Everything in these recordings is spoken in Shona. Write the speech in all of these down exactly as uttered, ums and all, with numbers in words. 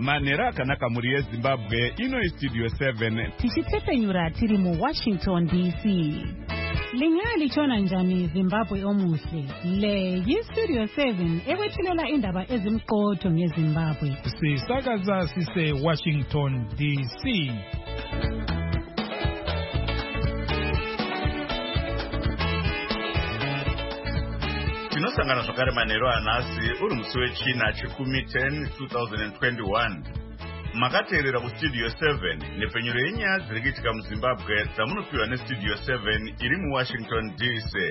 manhero akanaka muri yeZimbabwe. Ino iStudio seven tichitsepenyura tiri mu Washington D C. Lingali chona njani Zimbabwe omuhle. Le yiStudio seven ewethulela indaba ezimqotho ngeZimbabwe. Sisakaza sise Washington D C. Tinosangana zvakare manhero anhasi uri musi wechina chikumi ten twenty twenty-one. Makateerera kuStudio seven nepfenyuro yenyaya dziri kuitika muZimbabwe dzamunopiwa neStudio seven iri muWashington D C.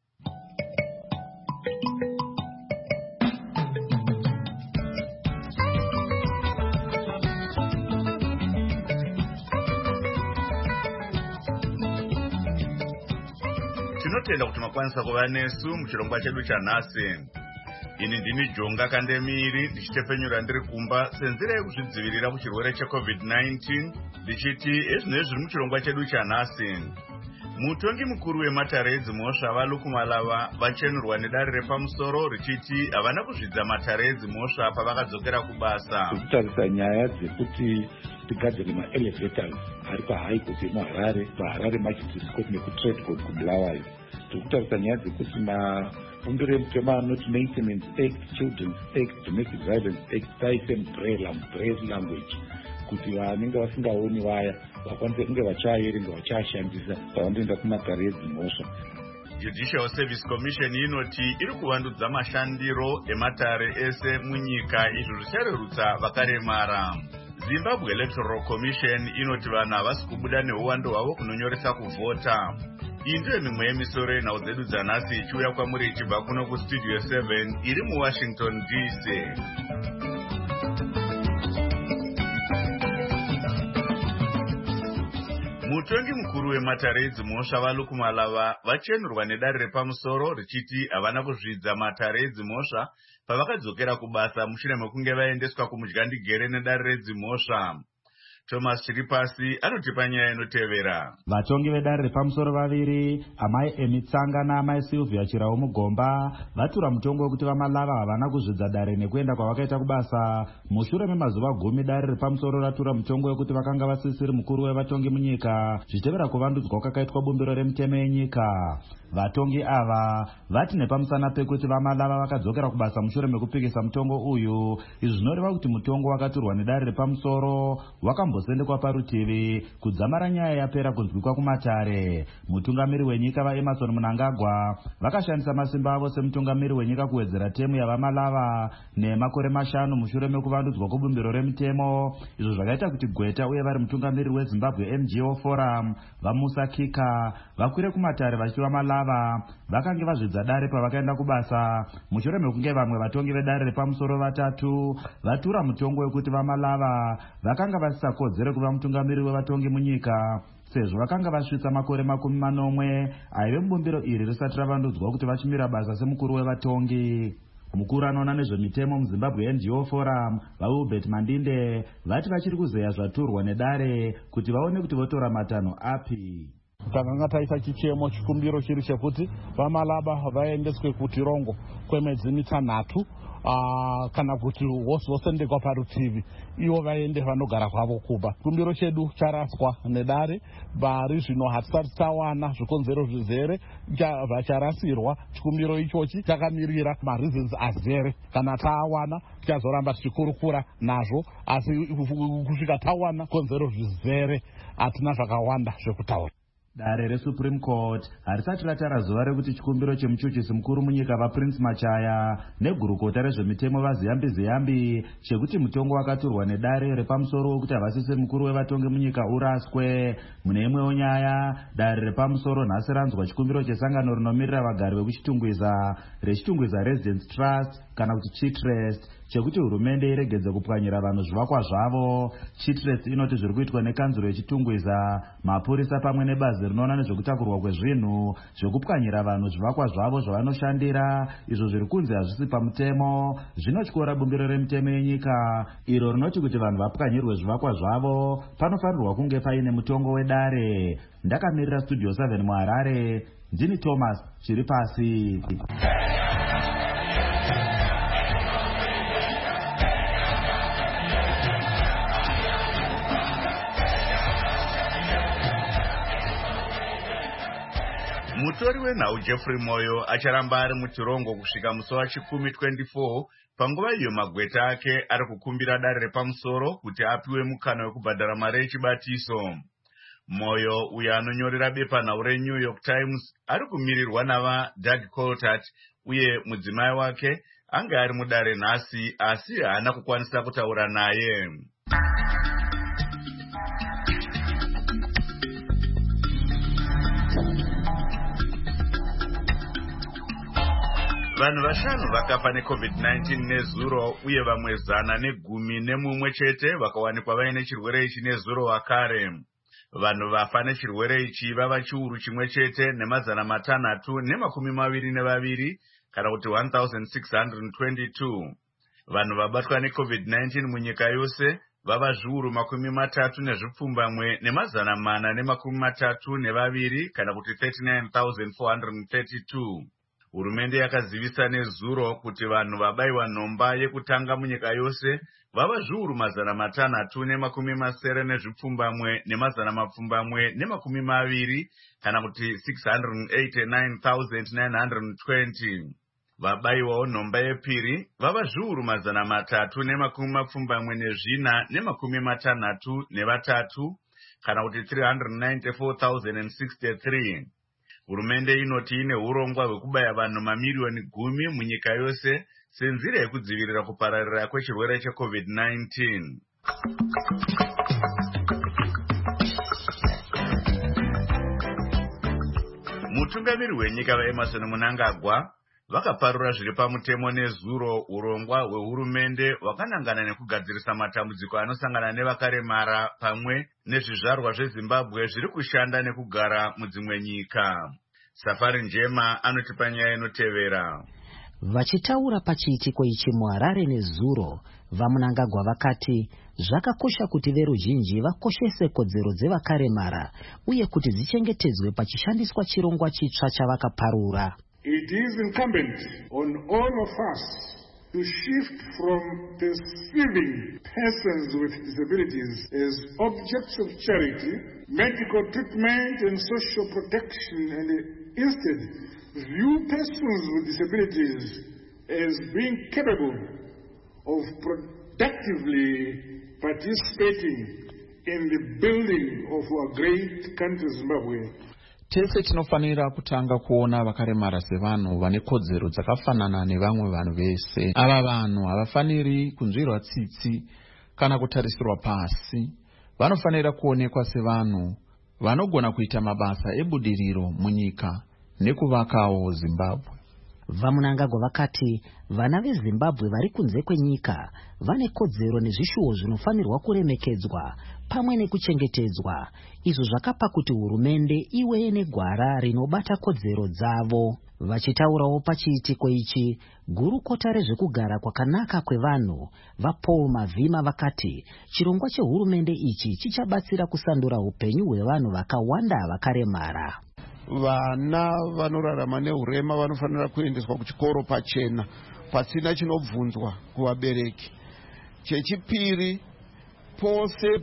Tinotenda kuti makwanisa kuva nesu muchirongwa chedu chanhasi. Ini ndini Jonga Kandemiri ndichitepfenyura ndiri kumba senzira yekuzvidzivirira kuchirwere checovid nineteen ndichiti ezvinezvi zviri muchirongwa chedu chanhasi. Mutongi mukuru wematare edzimhosva vaLukumalava vachenurwa nedare repamusoro richiti havana kuzvidza matare edzimhosva pavakadzokera kubasa. Kutarisa nyaya dzekuti tigadzire maelevators ari paHigh Court yemuHarare, paHarare Magistrates Court nekuTrade Court kuBulawayo. Tikutarisa nyaya dzekuti mafumbiro emutemo anoti Maintenance Act, Children's Act, Domestic Violence Act taise mubraille language kuti vanenge vasingaoni vaya vakwanise kunge vachaerenga vachashandisa pavandoenda kumatare edzimhosva. Judicial Service Commission inoti iri kuvandudza mashandiro ematare ese munyika, izvo zvicharerutsa vakaremara. Zimbabwe Electoral Commission inoti vanhu havasi kubuda neuwando hwavo kunonyoresa kuvhota. Iyi ndiyo mimwe yemisoro yenhau dzedu dzanhasi ichiuya kwamuri ichibva kuno kuStudio seven iri muWashington D C. Mutongi mukuru wematare edzimhosva vaLukumalava vachenurwa nedare repamusoro richiti havana kuzvidza matare edzimhosva pavakadzokera kubasa mushure mekunge vaendeswa kumudyandigere nedare redzimhosva. Thomas Chiripasi anotipa nyaya inotevera. Vatongi vedare repamusoro vaviri, amai Emitsanga naamai Sylvia Chirau Mugomba, vatura mutongo wekuti vaMalava havana kuzvidza dare nekuenda kwavakaita kubasa. Mushure memazuva gumi dare repamusoro ratura mutongo wekuti vakanga vasisiri mukuru wevatongi munyika, zvichitevera kuvandudzwa kwakaitwa bumbiro remutemo yenyika. Vatongi ava vati nepamusana pekuti vaMalava vakadzokera kubasa mushure mekupikisa mutongo uyu, izvi zvinoreva kuti mutongo wakaturwa nedare repamusoro wakambosendekwa parutivi kudzamara nyaya yapera kunzwikwa kumatare. Mutungamiri wenyika vaEmmerson Mnangagwa vakashandisa masimba avo semutungamiri wenyika kuwedzera temu yavaMalava nemakore mashanu mushure mekuvandudzwa kwebumbiro remutemo, izvo zvakaita kuti Gweta uye vari mutungamiri weZimbabwe N G O Forum vaMusa Kika vakwire kumatare vachiti vaMalava vakange vazvidza dare pavakaenda kubasa mushure mekunge vamwe vatongi vedare repamusoro vatatu vatura mutongo wekuti vaMalava vakanga vasisa kodzere kuva mutungamiri wevatongi munyika sezvo vakanga vasvitsa makore makumi manomwe aive mubumbiro iri risati ravandudzwa kuti vachimira basa semukuru wevatongi. Mukuru anoona nezvemitemo muZimbabwe N G O Forum vaHubert Mandinde vati vachiri kuzeya zvaturwa nedare kuti vaone kuti votora matanho api. Takanga taisa chichemo chikumbiro chiri chekuti vaMalava vaendeswe kutirongo kwemedzi mitanhatu Uh, kana kuti vosendekwa parutivi ivo vaende vanogara kwavo kuba. Chikumbiro chedu charaswa nedare, bari zvino hatisati tawana zvikonzero zvizere vacharasirwa. Chikumbiro ichochi chakamirira mareasons azere, kana tawana tichazoramba tichikurukura nazvo, asi kusvika tawana konzero zvizere hatina zvakawanda zvekutaura. Dare reSupreme Court harisati ratara zuva rekuti chikumbiro chemuchuchisi mukuru munyika vaPrince Machaya negurukota rezvemitemo vaZiyambi Ziyambi chekuti mutongo wakaturwa nedare repamusoro wekuti havasisi mukuru wevatongi munyika uraswe. Mune imwewo nyaya, dare repamusoro nhasi ranzwa chikumbiro chesangano rinomirira vagari vekuchitungwiza rechitungwiza Residence Trust kana kuti Chitrust chekuti hurumende iregedze kupwanyira vanhu zvivakwa zvavo. Chitrust inoti zviri kuitwa nekanzuro yechitungwiza, mapurisa pamwe nebazi rinoona nezvekutakurwa kwezvinhu zvekupwanyira vanhu zvivakwa zvavo zvavanoshandira, izvo zviri kunzi hazvisi pamutemo, zvinotyora bumbiro remutemo yenyika iro rinoti kuti vanhu vapwanyirwe zvivakwa zvavo panofanirwa kunge paine mutongo wedare. Ndakamirira Studio seven muHarare, ndini Thomas Chiripasi. Mutori wenhau Jeffrey Moyo acharamba ari muchirongo kusvika musi wachikumi twenty-four panguva iyo magweta ake ari kukumbira dare repamusoro kuti apiwe mukana wekubhadhara mari yechibatiso. Moyo uyo anonyorera bepanhau reNew York Times ari kumirirwa nava Doug Coltart uye mudzimai wake anga ari mudare nhasi asi haana kukwanisa kutaura naye. Vanhu vashanu vakafa neCovid nineteen nezuro uye vamwe zana negumi nemumwe chete vakawanikwa vaine chirwere ichi nezuro vakare. Vanhu vafa nechirwere ichi vava chiuru chimwe chete nemazana matanhatu nemakumi maviri nevaviri kana kuti one thousand six hundred twenty-two. Vanhu vabatwa neCovid nineteen munyika yose vava zviuru makumi matatu nezvipfumbamwe nemazana mana nemakumi matatu nevaviri kana kuti thirty-nine thousand four hundred thirty-two. Hurumende yakazivisa nezuro kuti vanhu vabaiwa nhomba yekutanga munyika yose vava zviuru mazana matanhatu nemakumi masere nezvipfumbamwe nemazana mapfumbamwe nemakumi maviri kana kuti six hundred eighty-nine thousand nine hundred twenty. Vabaiwawo nhomba yepiri vava zviuru mazana matatu nemakumi mapfumbamwe nezvina nemakumi matanhatu nevatatu kana kuti three hundred ninety-four thousand sixty-three. Hurumende inoti ine urongwa hwekubaya vanhu mamiriyoni gumi munyika yose senzira yekudzivirira kupararira kwechirwere cheCovid nineteen. Mutungamiri wenyika vaEmerson Mnangagwa vakaparura zviri pamutemo nezuro urongwa hwehurumende hwakanangana nekugadzirisa matambudziko anosangana nevakaremara pamwe nezvizvarwa zveZimbabwe zviri kushanda nekugara mudzimwe nyika. Safari Njema anoti panyaya inotevera. Vachitaura pachiitiko ichi muHarare nezuro, vaMnangagwa vakati zvakakosha kuti veruzhinji vakoshese kodzero dzevakaremara uye kuti dzichengetedzwe pachishandiswa chirongwa chitsva chavakaparura. It is incumbent on all of us to shift from perceiving persons with disabilities as objects of charity, medical treatment and social protection, and instead view persons with disabilities as being capable of productively participating in the building of our great country Zimbabwe. Tese tinofanira kutanga kuona vakaremara sevanhu vane kodzero dzakafanana nevamwe vanhu vese. Ava vanhu havafaniri kunzvirwa tsitsi kana kutarisirwa pasi. Vanofanira kuonekwa sevanhu vanogona kuita mabasa ebudiriro munyika nekuvakawo Zimbabwe. VaMnangagwa vakati vana veZimbabwe vari kunze kwenyika vane kodzero nezvishuwo zvinofanirwa kuremekedzwa pamwe nekuchengetedzwa, izvo zvakapa kuti hurumende iwe negwara rinobata kodzero dzavo. Vachitaurawo pachiitiko ichi, gurukota rezvekugara kwakanaka kwevanhu vaPaul Mavhima vakati chirongwa chehurumende ichi chichabatsira kusandura upenyu hwevanhu vakawanda vakaremara. Vana vanorarama nehurema vanofanira kuendeswa kuchikoro pachena pasina chinobvunzwa kuvabereki. Chechipiri, pose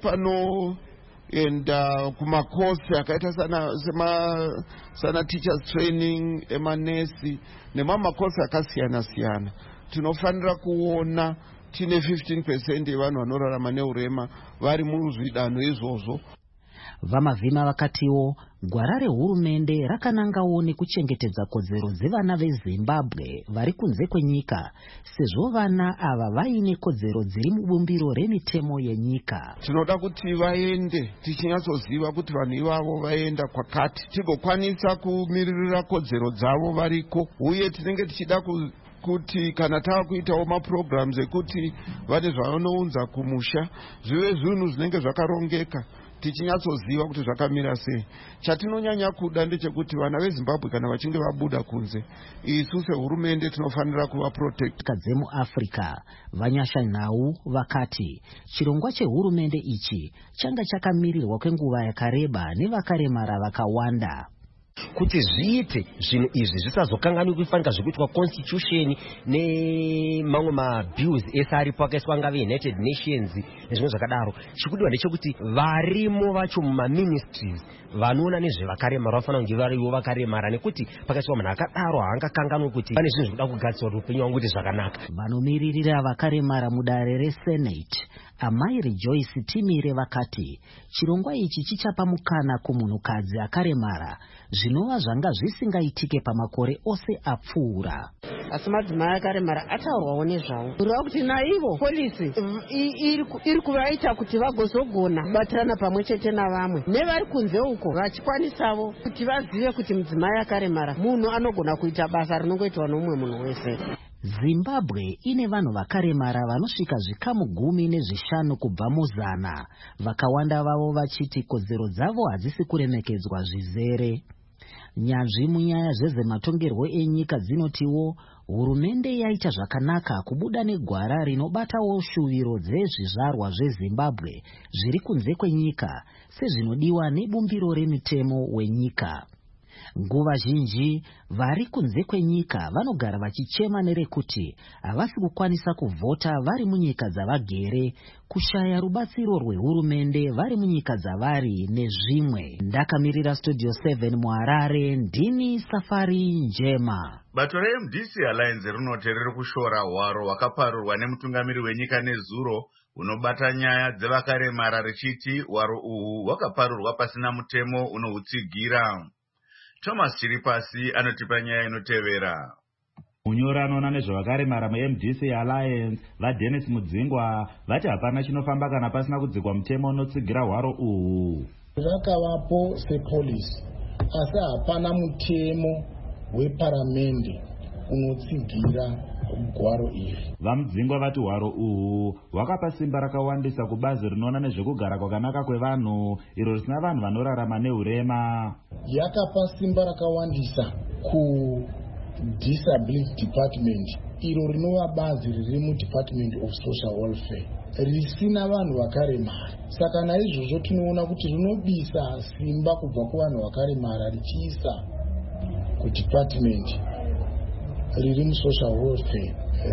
panoenda kumakosi akaita sana sema sana teachers training, emanesi nemamakosi akasiyana siyana, tinofanira kuona tine fifteen percent yevanhu vanorarama nehurema vari muzvidano izvozvo. VaMavhima vakatiwo gwara rehurumende rakanangawo nekuchengetedza kodzero dzevana veZimbabwe vari kunze kwenyika, sezvo vana ava vaine kodzero dziri mubumbiro remitemo yenyika. Tinoda kuti vaende tichinyatsoziva kuti vanhu ivavo vaenda kwakati tigokwanisa kumiririra kodzero dzavo variko, uye tinenge tichida ku kuti kana tava kuitawo maprograms ekuti vane zvavanounza kumusha zvive zvinhu zvinenge zvakarongeka tichinyatsoziva kuti zvakamira sei. Chatinonyanya kuda ndechekuti vana veZimbabwe kana vachinge vabuda kunze, isu sehurumende tinofanira kuvaprotect. DzemuAfrica Vanyasha Nhau vakati chirongwa chehurumende ichi changa chakamirirwa kwenguva yakareba nevakaremara vakawanda. kuti zviite zvinhu izvi zvisazokanganwi kufanika zvekuitwa constitution nemamwe mabills ese aripo akaiswa ngave United Nations nezvimwe zvakadaro. Chikudiwa ndechekuti varimo vacho mumaministries vanoona nezvevakaremara vafanira kunge varivo vakaremara, nekuti pakaiswa munhu akadaro haangakanganwe kuti pane zvinhu zvinoda kugadzirwa kuti upenyu hwangu kuti zvakanaka. Vanomiririra vakaremara mudare resenate Amai Rejoice Timire vakati chirongwa ichi chichapa mukana kumunhukadzi akaremara zvinova zvanga zvisingaitike pamakore ose apfuura. Asi madzimai akaremara ataurwawo nezvavo kureva kuti naivo polisi iri kuvaita kuti vagozogona kubatirana pamwe chete navamwe nevari kunze uko vachikwanisawo kuti vazive kuti mudzimai akaremara munhu anogona kuita basa rinongoitwa nomumwe munhu wese. Zimbabwe ine vanhu vakaremara vanosvika zvikamu gumi nezvishanu kubva muzana, vakawanda vavo vachiti kodzero dzavo hadzisi kuremekedzwa zvizere. Nyanzvi munyaya zvezvematongerwo enyika dzinotiwo hurumende yaita zvakanaka kubuda negwara rinobatawo shuviro dzezvizvarwa zveZimbabwe zviri kunze kwenyika sezvinodiwa nebumbiro remitemo wenyika. Nguva zhinji vari kunze kwenyika vanogara vachichema nerekuti havasi kukwanisa kuvhota vari munyika dzavagere, kushaya rubatsiro rwehurumende vari munyika dzavari nezvimwe. Ndakamirira Studio seven muHarare, ndini Safari Njema. Bato re-M D C Alliance rinoti riri kushora hwaro hwakaparurwa nemutungamiri wenyika nezuro unobata nyaya dzevakaremara richiti hwaro uhu hwakaparurwa pasina mutemo unohutsigira. Thomas Chiripasi anotipa nyaya inotevera. Munyori anoona nezvavakaremara mu-M D C Alliance vaDennis Mudzingwa vati hapana chinofamba kana pasina kudzikwa mutemo unotsigira hwaro uhu. Vakavapo sepolisi asi hapana mutemo weparamende unotsigira gwaro iri. VaMudzingwa vati hwaro uhu hwakapa simba rakawandisa kubazi rinoona nezvekugara kwakanaka kwevanhu iro risina vanhu vanorarama neurema. Yakapa simba rakawandisa ku-Disability Department iro rinova bazi riri mu-Department of Social Welfare risina vanhu vakaremara. Saka naizvozvo tinoona kuti rinobisa simba kubva kuvanhu vakaremara richiisa ku-Department riri mu-Social Welfare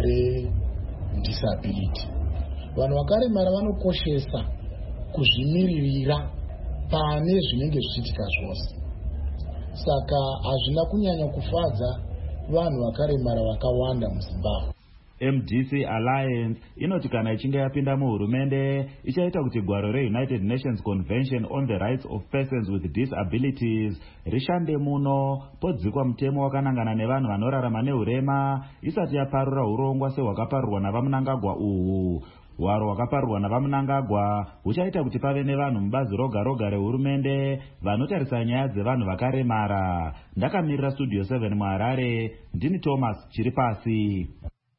re-Disability. Vanhu vakaremara vanokoshesa kuzvimiririra pane zvinenge zvichiitika zvose. Saka hazvina kunyanya kufadza vanhu vakaremara vakawanda muZimbabwe. M D C Alliance inoti kana ichinge yapinda muhurumende ichaita kuti gwaro re-United Nations Convention on the Rights of Persons with Disabilities rishande muno podzikwa mutemo wakanangana nevanhu vanorarama neurema isati yaparura urongwa sehwakaparurwa navaMunangagwa uhu. Hwaro hwakaparurwa navaMunangagwa huchaita kuti pave nevanhu mubazi roga roga rehurumende vanotarisa nyaya dzevanhu vakaremara. Ndakamirira Studio seven muHarare, ndini Thomas Chiripasi.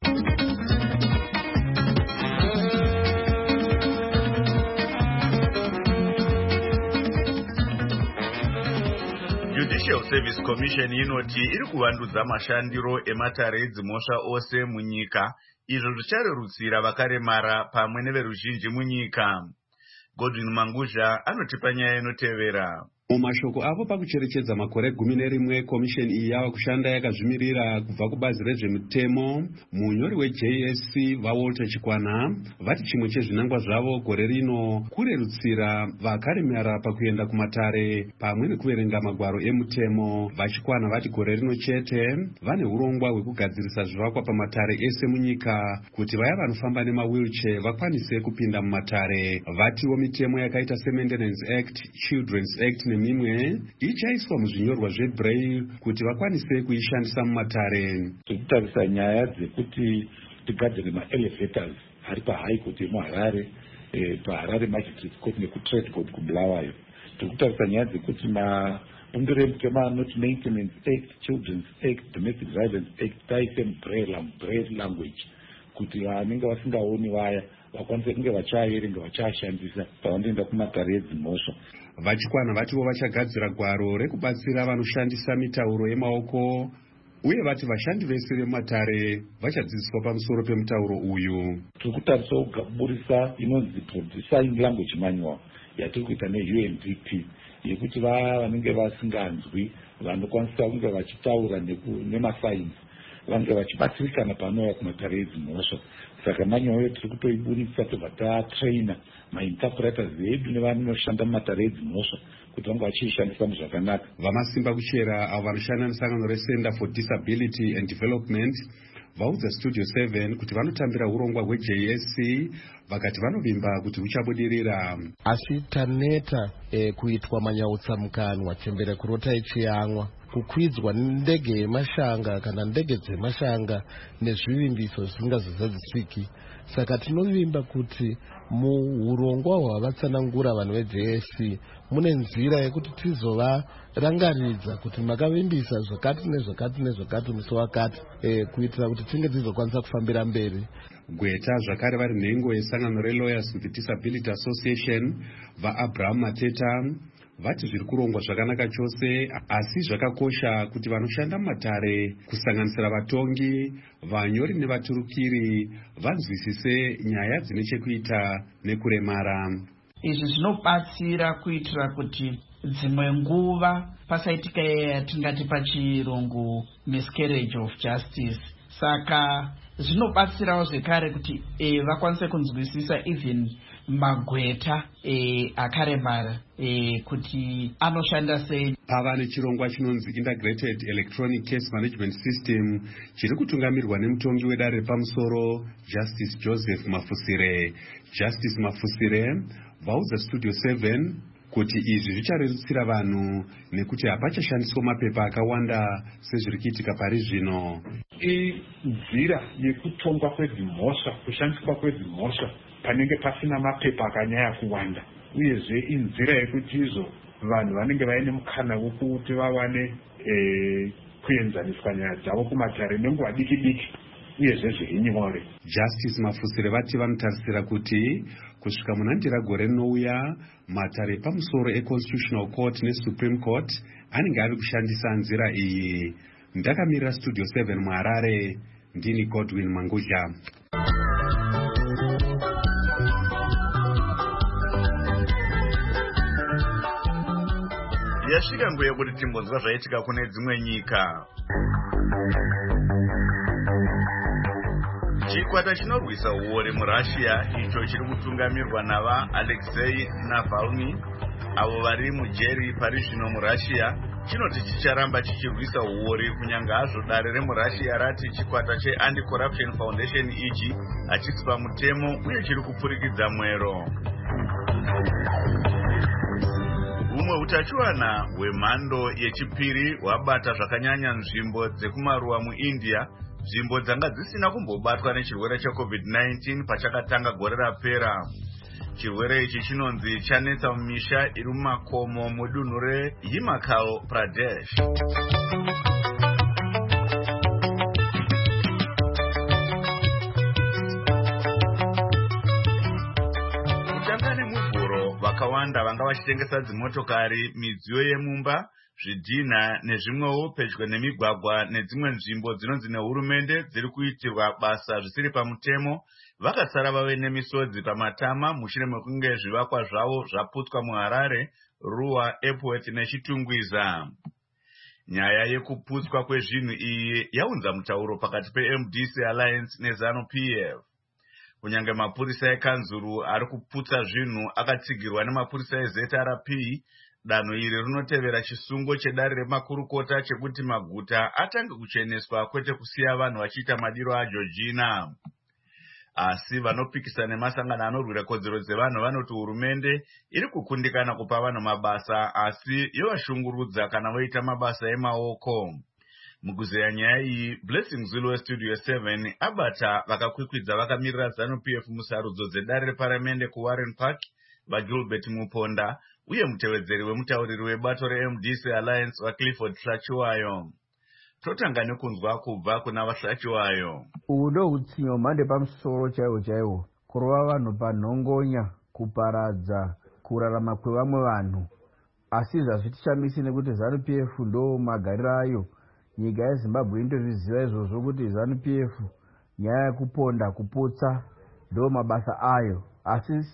Judicial Service Commission inoti iri kuvandudza mashandiro ematare edzimhosva ose munyika, izvo zvicharerutsira vakaremara pamwe neveruzhinji munyika. Godwin Manguzha anotipa nyaya inotevera. Mumashoko avo pakucherechedza makore gumi nerimwe komisheni iyi yava kushanda yakazvimirira kubva kubazi rezvemutemo, munyori weJ S C vaWalter Chikwana vati chimwe chezvinangwa zvavo gore rino kurerutsira vakaremara pakuenda kumatare pamwe nekuverenga magwaro emutemo. VaChikwana vati gore rino chete vane urongwa hwekugadzirisa zvivakwa pamatare ese munyika kuti vaya vanofamba nemawheelchair vakwanise kupinda mumatare. Vatiwo mitemo yakaita seMaintenance Act, Children's Act nemimwe ichaiswa muzvinyorwa zvebraille kuti vakwanise kuishandisa mumatare. Tikutarisa nyaya dzekuti tigadzire maelevators ari paHigh Court yemuHarare, paHarare Magistrates Court nekuTrade Court kuBulawayo. Tikutarisa nyaya dzekuti mabumbiro emutemo anoti Maintenance Act, Children's Act, Domestic Violence Act taise braille language kuti vanenge vasingaoni vaya vakwanise kunge vachaerenga vachashandisa pavanoenda kumatare edzimhosva. VaChikwana vatiwo vachagadzira gwaro rekubatsira vanoshandisa mitauro yemaoko uye vati vashandi vese vemumatare vachadzidziswa pamusoro pemutauro uyu. Tiri kutarisa kuburisa inonzi Sign Language Manual yatiri kuita ne-U N D P yekuti vaya vanenge vasinganzwi vanokwanisa kunge vachitaura nemasainsi vange vachibatsirikana panouya kumatare edzimhosva. Saka manyayo tiri kutoibudisa tobva tatraina mainterpreters edu nevanoshanda mumatare edzimhosva kuti vange vachiishandisa muzvakanaka. Vamasimba kuchera avo vanoshanda nesangano reCenter for Disability and Development vaudza Studio seven kuti vanotambira urongwa hweJ S C vakati vanovimba kuti huchabudirira. Asi taneta e, kuitwa manyautsamukanwa chembere kurota ichiyamwa kukwidzwa ndege yemashanga kana ndege dzemashanga nezvivimbiso zvisingazozadzisiki. Saka tinovimba kuti muurongwa hwavatsanangura vanhu veJ S C mune nzira yekuti tizovarangaridza kuti makavimbisa zvakati nezvakati nezvakati musi wakati e, kuitira kuti tinge tizokwanisa kufambira mberi. Gweta zvakare vari nhengo yesangano reLawyers with Disability Association vaAbraham Mateta vati zviri kurongwa zvakanaka chose, asi zvakakosha kuti vanoshanda mumatare kusanganisira vatongi, vanyori nevaturukiri vanzwisise nyaya dzine chekuita nekuremara. Izvi zvinobatsira kuitira kuti dzimwe nguva pasaitika yatingati pachirungu miscarriage of justice. Saka zvinobatsirawo zvekare kuti e, vakwanise kunzwisisa even magweta e, akaremara e, kuti anoshanda sei. Pava nechirongwa chinonzi Integrated Electronic Case Management System chiri kutungamirwa nemutongi wedare repamusoro Justice Joseph Mafusire. Justice Mafusire vaudza Studio seven kuti izvi zvicharerutsira vanhu nekuti hapachashandiswa mapepa akawanda sezviri kuitika pari zvino. Inzira yekutongwa kwedzimhosva, kushandiswa kwedzimhosva panenge pasina mapepa akanyanya kuwanda, uyezve inzira yekuti izvo vanhu vanenge vaine mukana wekuti vawane e, kuenzaniswa nyaya dzavo kumatare nenguva diki diki uyezve zviri nyore. Justice Mafusire vati vanotarisira kuti kusvika munandira gore rinouya matare pamusoro eConstitutional Court neSupreme Court anenge ave kushandisa nzira iyi. Ndakamirira Studio seven muHarare, ndini Godwin Mangudya. Yasvika nguva yekuti timbonzwa zvaitika kune dzimwe nyika. Chikwata chinorwisa uori muRussia icho chiri kutungamirwa nava Alexei Navalny avo vari mujeri pari zvino muRussia chinoti chicharamba chichirwisa uori kunyange hazvo dare remuRussia rati chikwata cheAnti-Corruption Foundation ichi hachisi pamutemo uye chiri kupfurikidza mwero. Humwe utachiwana hwemhando yechipiri hwabata zvakanyanya nzvimbo dzekumaruwa muIndia, nzvimbo dzanga dzisina kumbobatwa nechirwere cheCovid nineteen pachakatanga gore rapera. Chirwere ichi chinonzi chanetsa mumisha iri mumakomo mudunhu reHimachal Pradesh. Kutanga nemuvhuro vakawanda vanga vachitengesa dzimotokari, midziyo yemumba, zvidhina nezvimwewo pedyo nemigwagwa nedzimwe nzvimbo dzinonzi nehurumende dziri kuitirwa basa zvisiri pamutemo vakasara vave nemisodzi pamatama mushure mekunge zvivakwa zvavo zvaputswa muHarare, Ruwa, Epworth neChitungwiza. Nyaya yekuputswa kwezvinhu iyi yaunza mutauro pakati peM D C Alliance neZanu P F. Kunyange mapurisa ekanzuru ari kuputsa zvinhu akatsigirwa nemapurisa eZ R P, danho iri rinotevera chisungo chedare remakurukota chekuti maguta atange kucheneswa kwete kusiya vanhu vachiita madiro aJoργina. Asi vanopikisa nemasangano anorwira kodzero dzevanhu vanoti hurumende iri kukundikana kupa vanhu mabasa asi yovashungurudza kana voita mabasa emaoko. Mukuzeya nyaya iyi, Blessing Zulu weStudio seven abata vakakwikwidza vakamirira Zanu P F musarudzo dzedare reparamende kuWarren Park vaGilbert Muponda uye mutevedzeri wemutauriri webato reM D C Alliance vaClifford Hlachiwayo. Totanga nekunzwa kubva kuna vaHlachiwayo. Uhu ndo utsinyo mhande pamusoro chaiwo chaiwo, kurova vanhu panhongonya, kuparadza kurarama kwevamwe vanhu. Asi zvazvitishamisi nekuti Zanu P F ndo magariro ayo. Nyika yeZimbabwe indozviziva izvozvo kuti Zanu P F nyaya yekuponda kuputsa ndo mabasa ayo. Asi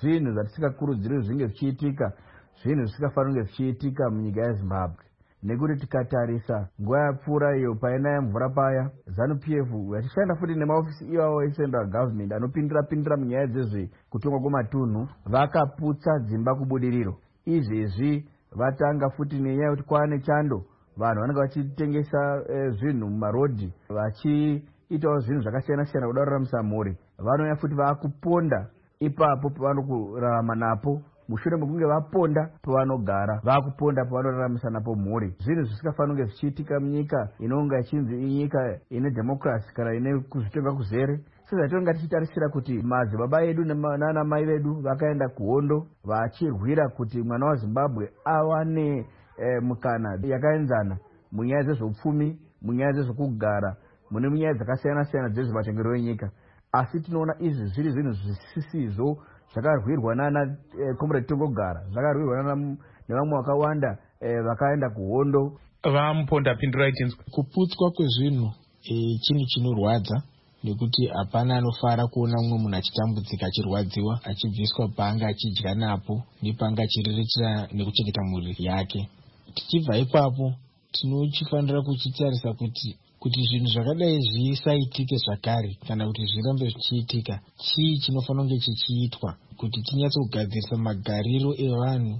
zvinhu zvatisingakurudziri zvinge zvichiitika, zvinhu zvisingafaniri kunge zvichiitika munyika yezimbabwe. Nekuti tikatarisa nguva yapfuura iyo painaya mvura paya, zanu P F vachishanda futi nemaofisi iwawo ecentral government anopindira pindira munyaya dzezvekutongwa kwematunhu, vakaputsa dzimba kubudiriro. Izvezvi vatanga futi nenyaya yekuti kwaane chando, vanhu vanenge vachitengesa eh, zvinhu mumarodhi, vachiitawo zvinhu zvakasiyana siyana kuda kuraramisa mhuri. Vanouya futi vakuponda ipapo pavanokurarama napo. Mushure mekunge vaponda pavanogara, vakuponda pavanoraramisa napo mhuri. Zvinhu zvisingafaniri kunge zvichiitika munyika inonga ichinzi inyika ine democracy kana ine kuzvitenga kuzere. Sezvatinonga tichitarisira kuti madzibaba edu nana mai vedu vakaenda kuhondo vachirwira kuti mwana waZimbabwe awane eh, mukana yakaenzana munyaya dzezveupfumi, munyaya dzezvekugara, mune munyaya dzakasiyana siyana dzezvemachengerero enyika. Asi tinoona izvi zviri zvinhu zvisizvo zvakarwirwa nana eh, Comrade Tongogara, zvakarwirwa nana nevamwe vakawanda eh, vakaenda kuhondo. Vamuponda pindurai tinzwe. Kuputswa kwezvinhu eh, chinhu chinorwadza, nekuti hapana anofara kuona mumwe munhu achitambudzika, achirwadziwa, achibviswa paanga achidya napo nepaanga achiriritira nekuchengeta mhuri yake. Tichibva ipapo tinochifanira kuchitarisa kuti kuti zvinhu zvakadai zvisaitike zvakare kana kuti zvirambe zvichiitika, chii chinofanira kunge chichiitwa kuti tinyatsogadzirisa magariro evanhu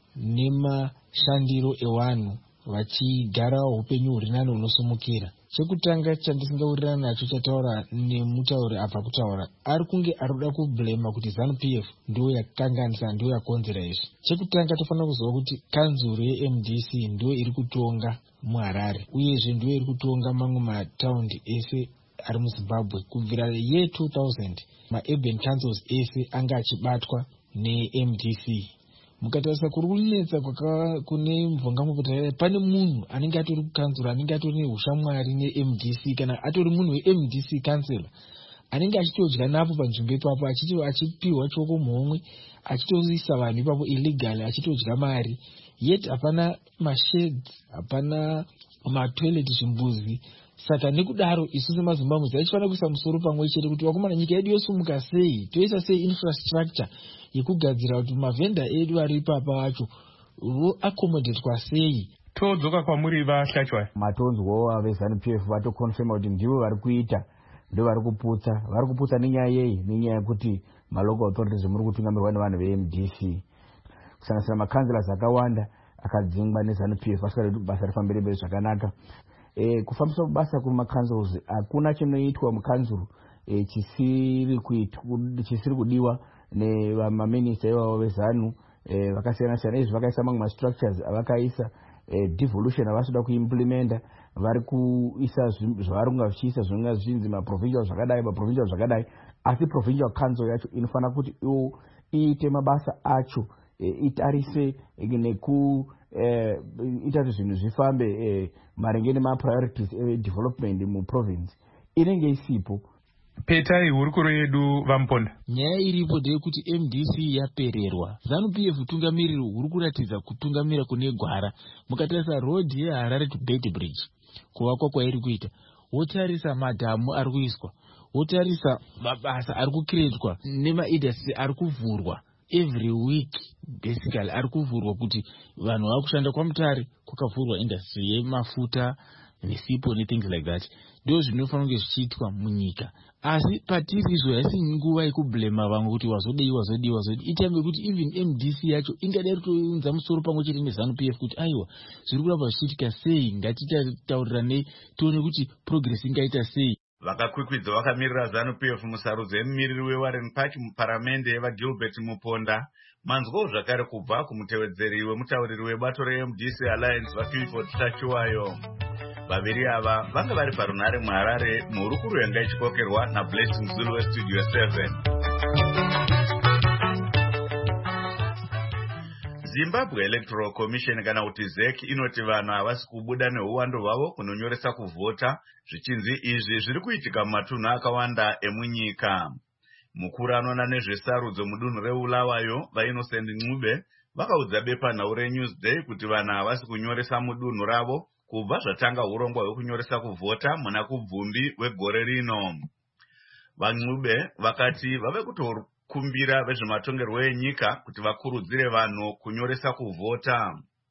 nemashandiro evanhu vachigara upenyu huri nani hunosumukira. Chekutanga chandisingawirirana nacho chataura nemutauri abva kutaura, ari kunge ari kuda kublema kuti zanu P F ndiyo yakanganisa, ndiyo yakonzera izvi. Chekutanga tofanira kuziva kuti kanzuro ye-M D C ndiyo iri kutonga muHarare, uyezve ndiyo iri kutonga mamwe mataundi ese ari muZimbabwe. Kubvira ye two thousand ma-urban councils ese anga achibatwa ne-M D C. Mukatarisa kuri kunetsa kune mvungamupota, pane munhu anenge atori kukanzura, anenge atori neushamwari ne-M D C, kana atori munhu we-M D C council anenge achitodya napo panzvimbo ipapo, achipiwa choko muhomwe, achitoisa vanhu ipapo illegal, achitodya mari. Yet hapana masheds, hapana matoilet, zvimbuzi. Saka nekudaro isu semaZimbabwe taifanira kuisa musoro pamwe chete kuti wakomana nyika yedu yosumuka sei, toisa sei infrastructure yekugadzira kuti mavhenda edu ari ipapa wacho vo accommodatwa sei. Todzoka kwamuri vahlachwa. Matonzwo avezanu P F vatokonfirma kuti ndivo vari kuita, ndivo vari kuputsa. Vari kuputsa nenyaya yei? Nenyaya yekuti malocal authorities muri kutungamirwa nevanhu ve-M D C. Kusanganisira makanzilasi akawanda akadzingwa nezanu P F asingadi kuti basa rifambire mberi zvakanaka. E, kufambiswa basa kumakanzels hakuna chinoitwa mukanzuru e, chisiri kuitwa, chisiri kudiwa nevamaminista ivavo vezanu e, vakasiyana siyana. Izvi vakaisa mamwe mastructures avakaisa e, devolution avasida kuimplementa, vari kuisa zvavari kunga vichiisa zvinonga zvichinzi maprovincial zvakadai maprovincial zvakadai. Asi provincial council yacho inofanira kuti iite mabasa acho e, itarise e, neku eh, ita kuti zvinhu zvifambe eh, maringe nemapriorities edevelopment muprovince inenge isipo. Petai hurukuro yedu Vamuponda. Nyaya iripo ndeyekuti M D C yapererwa. zanu P F tungamiriro huri kuratidza kutungamira kune gwara. Mukatarisa road yeHarare to Beit Bridge kuvakwa kwairi kuita, wotarisa madhamu ari kuiswa, wotarisa mabasa ari kukiretwa nemaindustry ari kuvhurwa every week. Basically ari kuvhurwa kuti vanhu vakushanda kwaMutare kwakavhurwa industry yemafuta nesipo ne things like that. Ndio zvinofanira kunge zvichiitwa munyika. Asi patirizvo haisi nguva yekublema vamwe kuti wazodei wazodei wazodei. Itambe kuti even M D C yacho ingadai kutounza musoro pamwe chete nezanu P F kuti aiwa zviri kuramba zvichiitika sei, ngatitaurirane tione kuti progress ingaita sei. Vakakwikwidza vakamirira zanu P F musarudzo yemumiriri weWarren Park muparamende yevaGilbert Muponda. Manzwo zvakare kubva kumutevedzeri wemutauriri webato re-M D C Alliance vaClifford Hlachiwayo. Vaviri ava vanga vari parunhare muHarare muhurukuro yanga ichikokerwa naBlessing Zulu weStudio seven. Zimbabwe Electoral Commission kana kuti Z E C inoti vanhu havasi kubuda neuwando hwavo kunonyoresa kuvhota, zvichinzi izvi zviri kuitika mumatunhu akawanda emunyika. Mukuru anoona nezvesarudzo mudunhu reBulawayo vaInnocent Ncube vakaudza bepanhau reNewsday kuti vanhu havasi kunyoresa mudunhu ravo kubva zvatanga urongwa hwekunyoresa kuvhota muna kubvumbi wegore rino. VaNcube vakati vave kumbira vezvematongerwo enyika kuti vakurudzire vanhu kunyoresa kuvhota.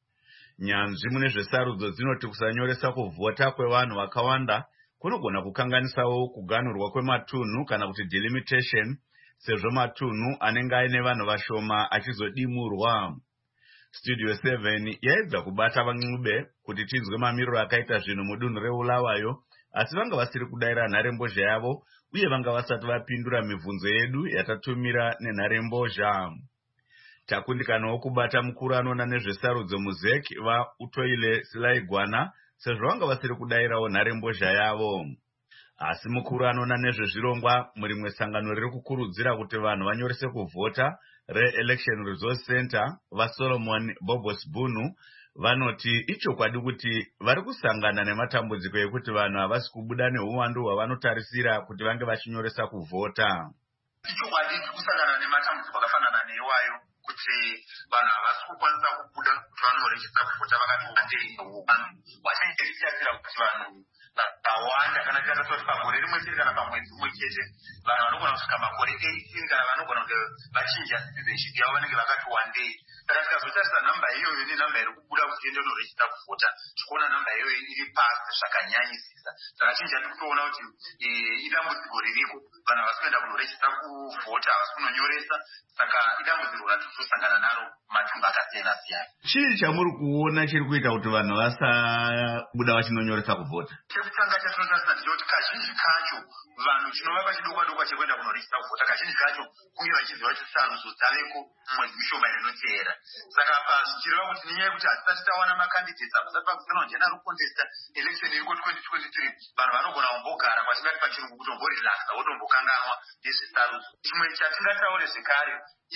Nyanzvi mune zvesarudzo dzinoti kusanyoresa kuvhota kwevanhu vakawanda kunogona kukanganisawo kuganhurwa kwematunhu kana kuti delimitation, sezvo matunhu anenge aine vanhu vashoma achizodimurwa. Studio seven yaedza kubata van'ube kuti tinzwe mamiriro akaita zvinhu mudunhu reBulawayo, asi vanga vasiri kudayira nharembozha yavo uye vanga vasati vapindura mibvunzo yedu yatatumira nenharembozha. Takundikanawo kubata mukuru anoona nezvesarudzo muZek vaUtoile Silaigwana sezvo vanga vasiri kudayirawo nharembozha yavo. Asi mukuru anoona nezvezvirongwa murimwe sangano riri kukurudzira kuti vanhu vanyorese kuvhota re-Election Resource Center vaSolomon Bobos Bunu vanoti ichokwadi kuti vari kusangana nematambudziko ekuti vanhu havasi kubuda neuwandu hwavanotarisira kuti vange vachinyoresa kuvhota. Ichokwadi kusangana nematambudziko akafanana neiwayo kuti vanhu havasi kukwanisa kubuda kuti vanorechesa kuvhota vakati wandei neuwandu. Wachinge tichasira kuti vanhu vakawanda kana tikatoti pagore rimwe chete kana pamwedzi umwe chete vanhu vanogona kusvika makore eighteen kana vanogona kunge vachinja citizenship yavo vanenge vakati wandei. Saka tikazotarisa namba iyoyo nenamba iri kubuda kuti ende unorechesa kuvhota tikuona namba iyoyo iri pasi zvakanyanyisisa. Saka chinja tiri kutoona kuti idambudziko ririko, vanhu havasi kuenda kunorechesa kuvhota, havasi kunonyoresa. Saka idambudziko ratiri kusangana naro matumba akasiyana siyana. Chii chamuri kuona chiri kuita kuti vanhu vasabuda vachinonyoresa kuvhota? Chekutanga chatinotarisa ndechekuti kazhinji kacho vanhu chinovapa chidokwa dokwa chekuenda kunorechesa kuvhota kazhinji kacho kunge vachiziva kuti sarudzo dzaveko mwedzi mishoma inoteera. Saka apa zvichireva kuti nenyaya yekuti hatisati tawana makandidates apasati pakuzikanwa general contest election iriko twenty twenty-three, vanhu vanogona kumbogara kwatingati pachirungu kuti omborelaxa votombokanganwa nezvesarudzo. Chimwe chatingataure zvekare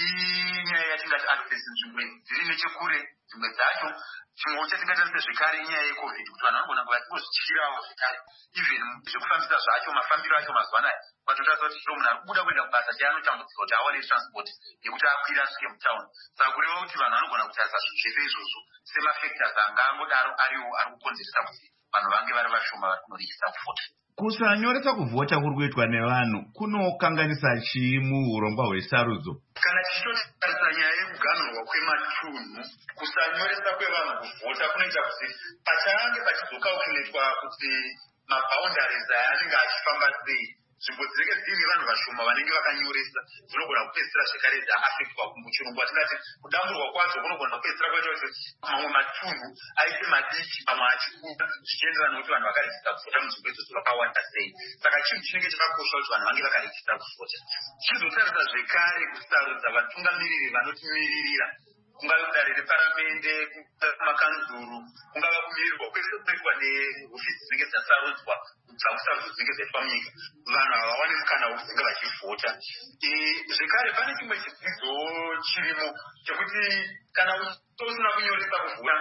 inyaya yatingati access nzvimbo dziri nechekure, dzimwe dzacho chimwe chatingatarisa zvekare inyaya yecovid kuti vanhu vanogona kuva vachingozvityirawo zvekare even zvekufambisa zvacho mafambiro acho mazuva anaya patotarisa kuti chiro munhu ari kubuda kuenda kubasa chaanotambudzika kuti awane transport yekuti akwira asvike mutauni. Saka kureva kuti vanhu vanogona kutarisa zvinhu zvese izvozvo semafactors anga angodaro ariwo ari kukonzeresa kuti vanhu vange vari vashoma vari kunorechesa kuvhota. Kusanyoresa kuvhota kuri kuitwa nevanhu kunokanganisa chii muurongwa hwesarudzo? Kana tichitotarisa nyaya yekuganhurwa kwematunhu, kusanyoresa kwevanhu kuvhota kunoita kuti pachange pachizokaukuletwa kuti maboundaries aya anenge achifamba sei, nzvimbo dzinenge dziine vanhu vashoma vanenge vakanyoresa dzinogona kupedzisira zvekare dzaafektwa. Muchirungu atingati kudamburwa kwacho kunogona kupedzisira kwaita kuti mamwe matunhu aite madiki mamwe achikura zvichienderana nekuti vanhu vakarechesa kuvhota munzvimbo idzodzo vakawanda sei. Saka chinhu chinenge chakakosha kuti vanhu vange vakarechesa kuvhota. Tichizotarisa zvekare kusarudza vatungamiriri vanotimiririra, kungava kudare reparamende, makanzuru, kungava kumirirwa kwese kunoitwa nehofisi dzinenge dzasarudzwa kubva kusarudzo dzinenge dzaitwa munyika, vanhu havawane mukana wekunge vachivhota. Zvekare pane chimwe chidzidzo chirimo chekuti kana usina kunyoresa kuvhota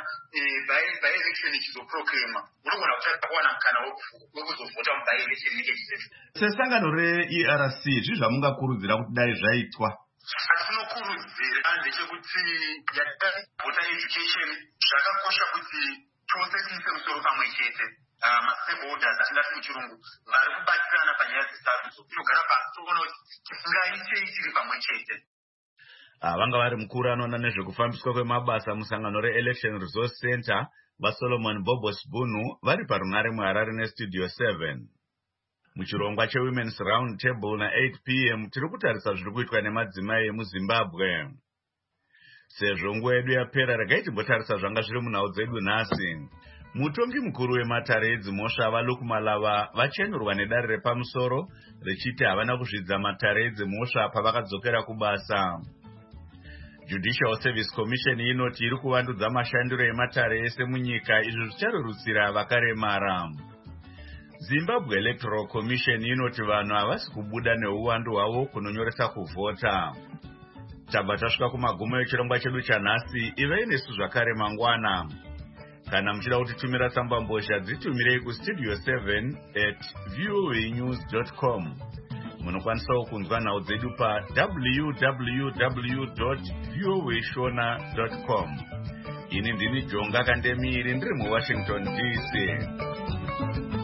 by election ichizoproclama unogona kutanga kuwana mukana wekuzovhota muby election inenge ichizoitwa. Sesangano re-E R C zvii zvamungakurudzira kuti dai zvaitwa? Atinokurudzira ndechekuti yavhota education zvakakosha kuti tose tiise musoro pamwe chete. Mastakeholders atingati muchirungu vari kubatirana panyaya dzesarudzo tinogara pasi toona kuti tingaitei tiri pamwe chete. Vanga vari mukuru anoona nezvekufambiswa kwemabasa musangano re-Election Resource Center vaSolomon Bobos Bunu vari parunare muHarare neStudio seven. Muchirongwa cheWomen's Round Table na-eight p m tiri kutarisa zviri kuitwa nemadzimai emuZimbabwe. Sezvo nguva yedu yapera, regai timbotarisa zvanga zviri munhau dzedu nhasi. Mutongi mukuru wematare edzimhosva vaLukmalava vachenurwa nedare repamusoro richiti havana kuzvidza matare edzimhosva pavakadzokera kubasa. Judicial Service Commission inoti iri kuvandudza mashandiro ematare ese munyika, izvo zvicharerutsira vakaremara. Zimbabwe Electoral Commission inoti vanhu havasi kubuda neuwandu hwavo kunonyoresa kuvhota. Tabva tasvika kumagumo echirongwa chedu chanhasi. Ivei nesu zvakare mangwana. Kana muchida kutitumira tsamba mbozha dzitumirei kustudio seven at voa news dot com. Munokwanisawo kunzwa nhau dzedu pa w w w dot voa shona dot com. Ini ndini Jonga Kandemiri ndiri muWashington D C.